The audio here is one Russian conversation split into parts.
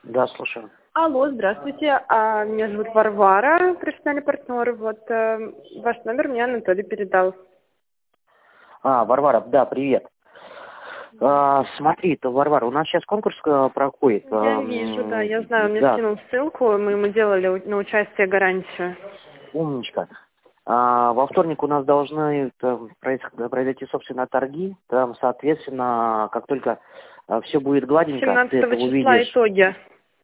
Да, слушаю. Алло, здравствуйте. Меня зовут Варвара, профессиональный партнер. Вот ваш номер мне Анатолий передал. Варвара, да, привет. Смотри, Варвара, у нас сейчас конкурс проходит. Я вижу, да, я знаю, он мне Да, скинул ссылку, мы ему делали на участие гарантию. умничка. Во вторник у нас должны произойти, собственно, торги. Там, соответственно, как только все будет гладенько, ты 17 это числа увидишь. итоги.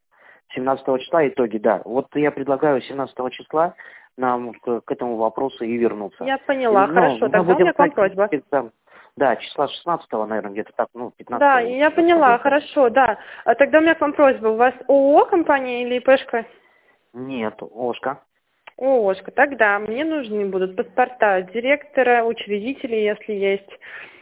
17 числа итоги, да. Вот я предлагаю 17 числа нам к этому вопросу и вернуться. Я поняла, хорошо, Мы тогда у будем меня к вам просьба. Да, числа 16-го, наверное, где-то так, 15-го. Да, я поняла, хорошо, да. Тогда у меня к вам просьба. У вас ООО компания или ИПшка? Нет, Ошка. ООшка. Тогда мне нужны будут паспорта директора, учредителей, если есть.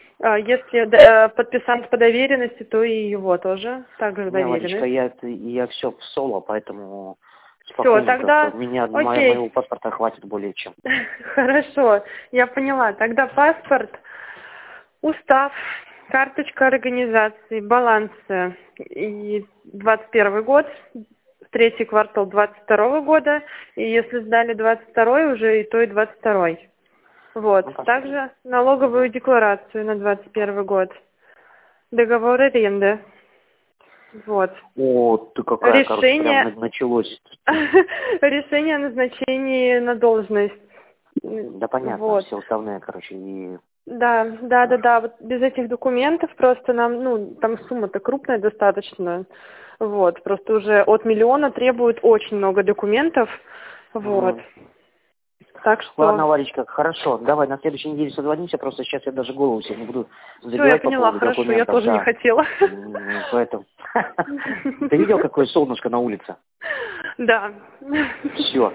Если подписант по доверенности, то и его тоже. Также Не, Варечка, доверенность. я все в соло, поэтому Все, спокойненько. тогда окей. Моего паспорта хватит более чем. Хорошо, я поняла. Тогда паспорт, устав, карточка организации, балансы и 21 год, третий квартал 22 года, и если сдали 22 уже и то, и 22. Вот. Также налоговую декларацию на 21 год. Договор аренды. Вот. О, ты какая, короче, Решение... прям началось. Решение о назначении на должность. Да понятно, Вот. все уставные, короче, и... Да. Вот без этих документов просто нам, там сумма-то крупная достаточно. Вот. Просто уже от 1 миллиона требуют очень много документов. Вот. Так что... Ладно, Варечка, хорошо. Давай на следующей неделе созвонимся, просто сейчас я даже голову себе не буду Все, я забивать по поняла, поводу хорошо, документов. я тоже не хотела. Поэтому... Ты видел, какое солнышко на улице? Да. Все.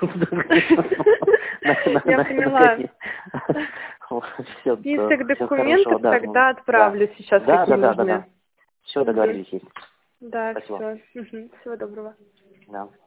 Я поняла. Список Список документов тогда отправлю сейчас, какие нужны. Да. Все, договорились. Да, Спасибо. все. Всего доброго. Да.